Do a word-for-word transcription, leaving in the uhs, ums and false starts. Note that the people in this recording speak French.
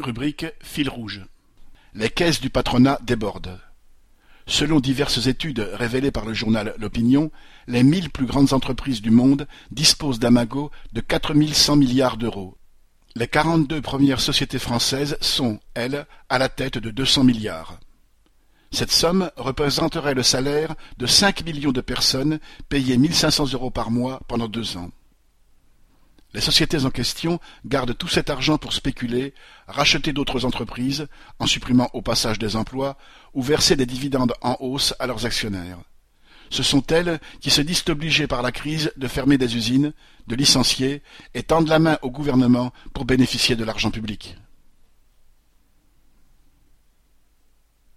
Rubrique Fil rouge. Les caisses du patronat débordent. Selon diverses études révélées par le journal L'Opinion, les mille plus grandes entreprises du monde disposent d'un magot de quatre mille cent milliards d'euros. Les quarante-deux premières sociétés françaises sont, elles, à la tête de deux cents milliards. Cette somme représenterait le salaire de cinq millions de personnes payées mille cinq cents euros par mois pendant deux ans. Les sociétés en question gardent tout cet argent pour spéculer, racheter d'autres entreprises, en supprimant au passage des emplois, ou verser des dividendes en hausse à leurs actionnaires. Ce sont elles qui se disent obligées par la crise de fermer des usines, de licencier et tendent la main au gouvernement pour bénéficier de l'argent public.